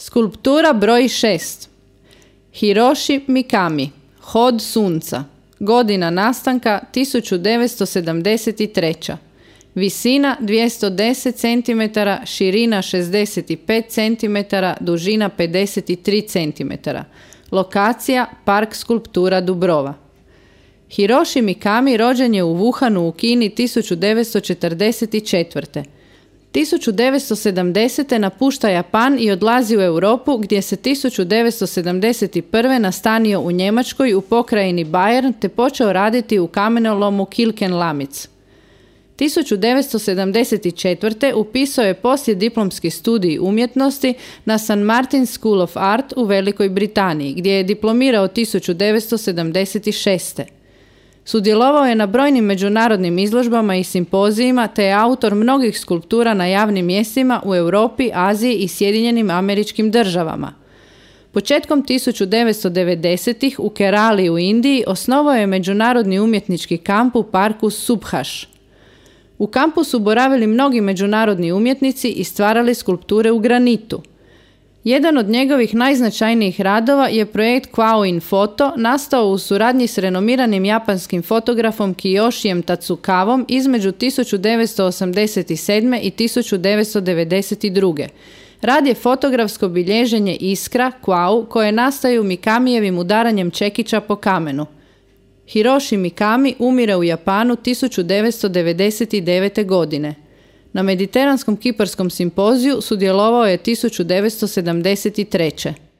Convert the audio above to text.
Skulptura broj 6. Hiroshi Mikami, Hod sunca. Godina nastanka 1973. Visina 210 cm, širina 65 cm, dužina 53 cm. Lokacija Park skulptura Dubrova. Hiroshi Mikami rođen je u Wuhanu u Kini 1944. 1970. napušta Japan i odlazi u Europu gdje se 1971. nastanio u Njemačkoj u pokrajini Bayern te počeo raditi u kamenolomu Kilken-Lamitz. 1974. upisao je poslijediplomski studij umjetnosti na St. Martin's School of Art u Velikoj Britaniji, gdje je diplomirao 1976. Sudjelovao je na brojnim međunarodnim izložbama i simpozijima te je autor mnogih skulptura na javnim mjestima u Europi, Aziji i Sjedinjenim Američkim Državama. Početkom 1990-ih u Kerali u Indiji osnovao je međunarodni umjetnički kamp u parku Subhaš. U kampu su boravili mnogi međunarodni umjetnici i stvarali skulpture u granitu. Jedan od njegovih najznačajnijih radova je projekt Kwao in Foto, nastao u suradnji s renomiranim japanskim fotografom Kiyoshijem Tatsukavom između 1987. i 1992. Rad je fotografsko bilježenje iskra, Kwao, koje nastaju Mikamijevim udaranjem čekića po kamenu. Hiroshi Mikami umire u Japanu 1999. godine. Na Mediteranskom kiparskom simpoziju sudjelovao je 1973.